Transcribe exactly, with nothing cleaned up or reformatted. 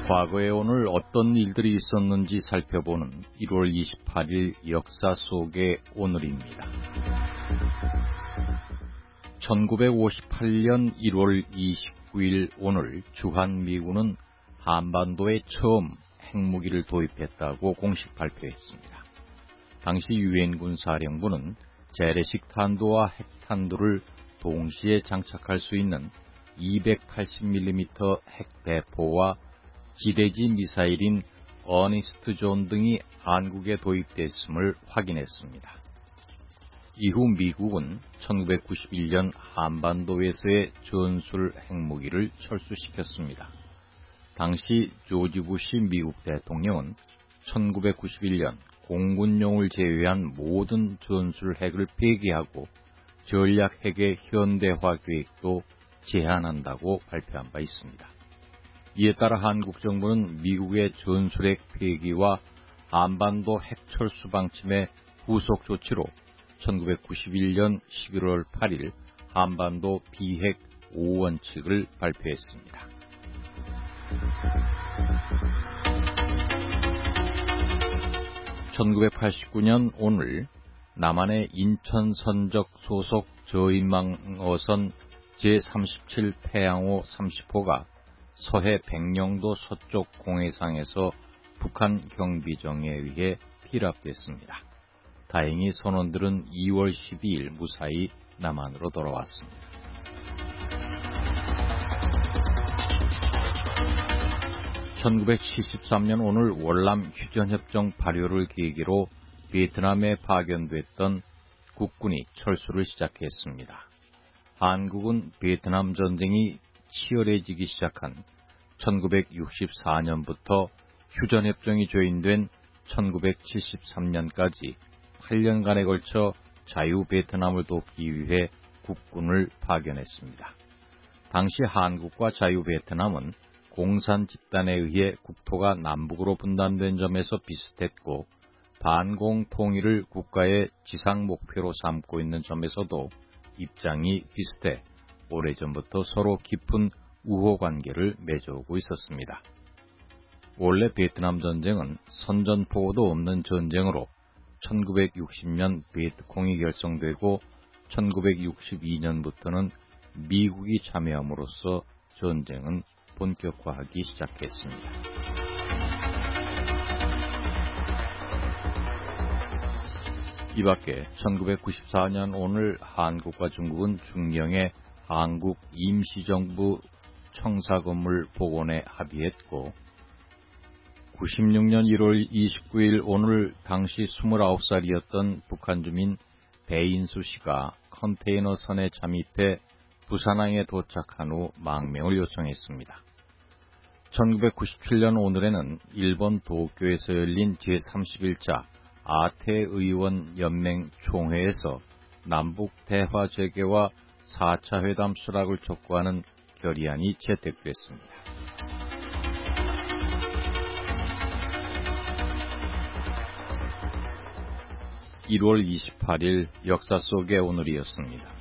과거에 오늘 어떤 일들이 있었는지 살펴보는 일월 이십팔일 역사 속의 오늘입니다. 천구백오십팔년 일월 이십구일 오늘 주한미군은 한반도에 처음 핵무기를 도입했다고 공식 발표했습니다. 당시 유엔군 사령부는 재래식 탄도와 핵탄두를 동시에 장착할 수 있는 이백팔십 밀리미터 핵대포와 지대지 미사일인 어니스트 존 등이 한국에 도입됐음을 확인했습니다. 이후 미국은 천구백구십일년 한반도에서의 전술 핵무기를 철수시켰습니다. 당시 조지 부시 미국 대통령은 천구백구십일년 공군용을 제외한 모든 전술 핵을 폐기하고 전략 핵의 현대화 계획도 제한한다고 발표한 바 있습니다. 이에 따라 한국 정부는 미국의 전술핵 폐기와 한반도 핵 철수 방침의 후속 조치로 천구백구십일년 십일월 팔일 한반도 비핵 오원칙을 발표했습니다. 천구백팔십구년 오늘 남한의 인천 선적 소속 저인망어선 제삼십칠 태양호 삼십호가 서해 백령도 서쪽 공해상에서 북한 경비정에 의해 피랍됐습니다. 다행히 선원들은 이월 십이일 무사히 남한으로 돌아왔습니다. 천구백칠십삼년 오늘 월남 휴전협정 발효를 계기로 베트남에 파견됐던 국군이 철수를 시작했습니다. 한국은 베트남 전쟁이 치열해지기 시작한 천구백육십사년부터 휴전협정이 조인된 천구백칠십삼년까지 팔년간에 걸쳐 자유 베트남을 돕기 위해 국군을 파견했습니다. 당시 한국과 자유 베트남은 공산 집단에 의해 국토가 남북으로 분단된 점에서 비슷했고 반공 통일을 국가의 지상 목표로 삼고 있는 점에서도 입장이 비슷해 오래전부터 서로 깊은 우호 관계를 맺어오고 있었습니다. 원래 베트남 전쟁은 선전포고도 없는 전쟁으로 천구백육십년 베트콩이 결성되고 천구백육십이년부터는 미국이 참여함으로써 전쟁은 본격화하기 시작했습니다. 이 밖에 천구백구십사년 오늘 한국과 중국은 중령의 한국 임시정부 청사건물 복원에 합의했고 구십육년 일월 이십구일 오늘 당시 스물아홉 살이었던 북한 주민 배인수 씨가 컨테이너 선에 잠입해 부산항에 도착한 후 망명을 요청했습니다. 천구백구십칠년 오늘에는 일본 도쿄에서 열린 제삼십일차 아태의원 연맹 총회에서 남북 대화 재개와 사차 회담 수락을 촉구하는 결의안이 채택됐습니다. 일월 이십팔일 역사 속의 오늘이었습니다.